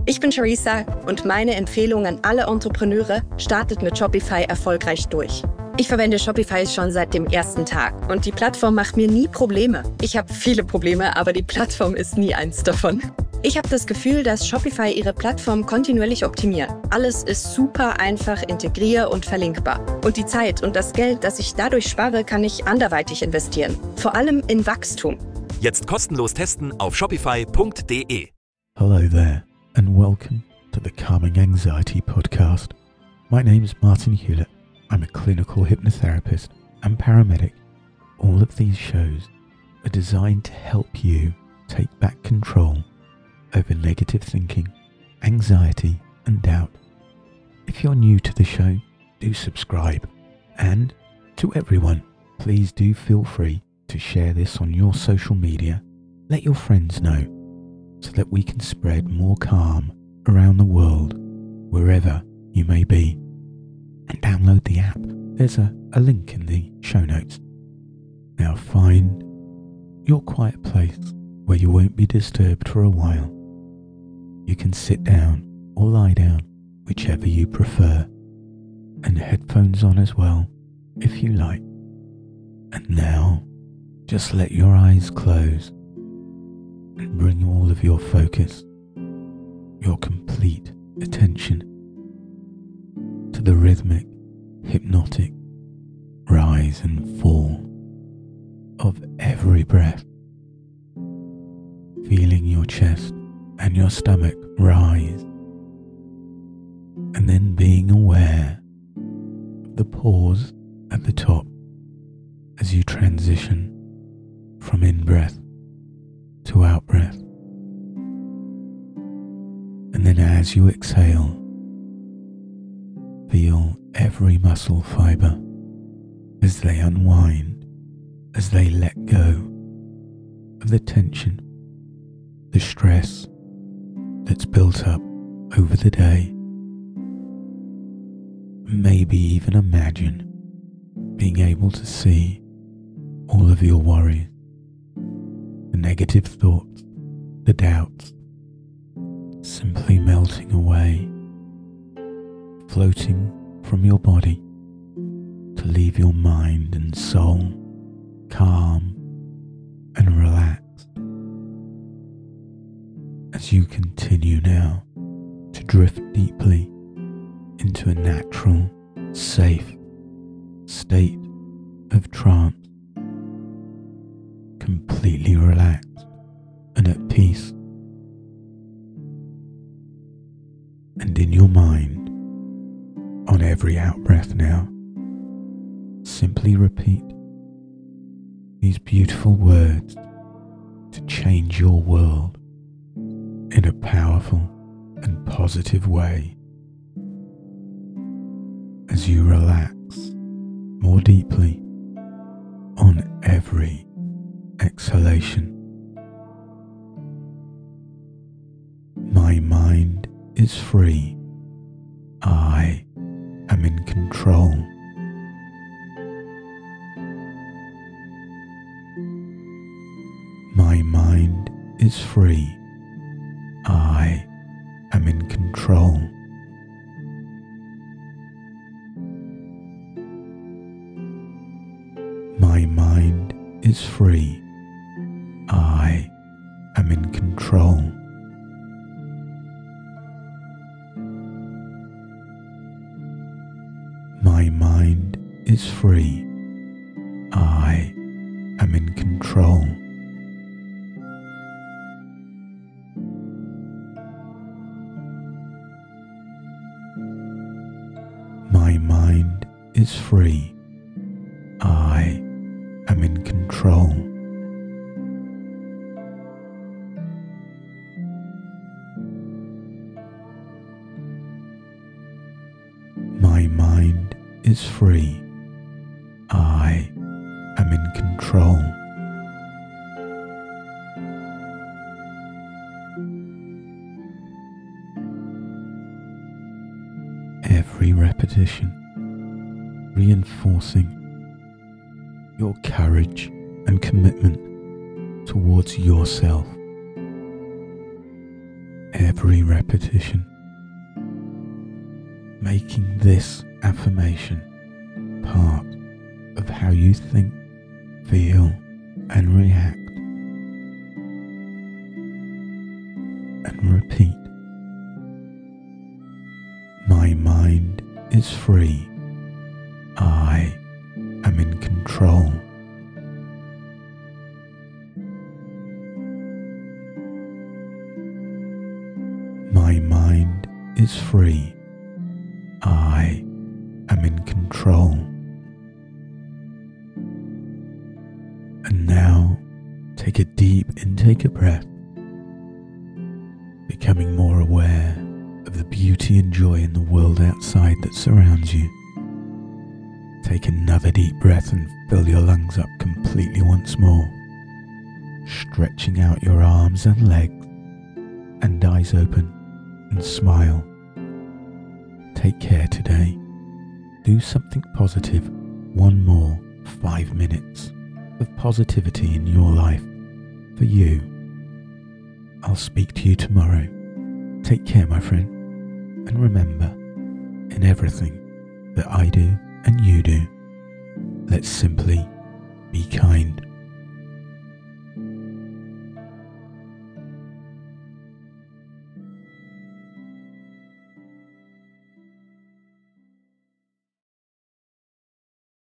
Ich bin Charissa und meine Empfehlung an alle Entrepreneure: startet mit Shopify erfolgreich durch. Ich verwende Shopify schon seit dem ersten Tag und die Plattform macht mir nie Probleme. Ich habe viele Probleme, aber die Plattform ist nie eins davon. Ich habe das Gefühl, dass Shopify ihre Plattform kontinuierlich optimiert. Alles ist super einfach integrier- und verlinkbar. Und die Zeit und das Geld, das ich dadurch spare, kann ich anderweitig investieren. Vor allem in Wachstum. Jetzt kostenlos testen auf shopify.de. Hello there and welcome to the Calming Anxiety Podcast. My name is Martin Hewlett. I'm a clinical hypnotherapist and paramedic. All of these shows are designed to help you take back control over negative thinking, anxiety and doubt. If you're new to the show, do subscribe. And to everyone, please do feel free to share this on your social media. Let your friends know so that we can spread more calm around the world, wherever you may be. And download the app. There's a link in the show notes. Now find your quiet place where you won't be disturbed for a while. You can sit down or lie down, whichever you prefer, and headphones on as well, if you like. And now, just let your eyes close and bring all of your focus, your complete attention to the rhythmic, hypnotic rise and fall of every breath, feeling your chest and your stomach rise, and then being aware of the pause at the top as you transition from in-breath to out-breath. And then as you exhale, feel every muscle fibre as they unwind, as they let go of the tension, the stress that's built up over the day. Maybe even imagine being able to see all of your worries, the negative thoughts, the doubts, simply melting away, floating from your body to leave your mind and soul calm and relaxed. As you continue now to drift deeply into a natural, safe state of trance, completely relaxed and at peace. And in your mind, on every out-breath now, simply repeat these beautiful words to change your world in a powerful and positive way. As you relax more deeply on every exhalation. My mind is free. I am in control. My mind is free. I am in control. My mind is free. I am in control. My mind is free. I am in control. My mind is free. I am in control. My mind is free. I am in control. Every repetition reinforcing your courage and commitment towards yourself. every repetition, making this affirmation part of how you think, feel, and react. And repeat. My mind is free. I am in control. My mind is free. I am in control. And now, take a deep intake of breath, becoming more aware of the beauty and joy in the world outside that surrounds you. Take another deep breath and fill your lungs up completely once more, stretching out your arms and legs, and eyes open, and smile. Take care today. Do something positive. One more 5 minutes of positivity in your life for you. I'll speak to you tomorrow. Take care, my friend. And remember, in everything that I do and you do, let's simply be kind.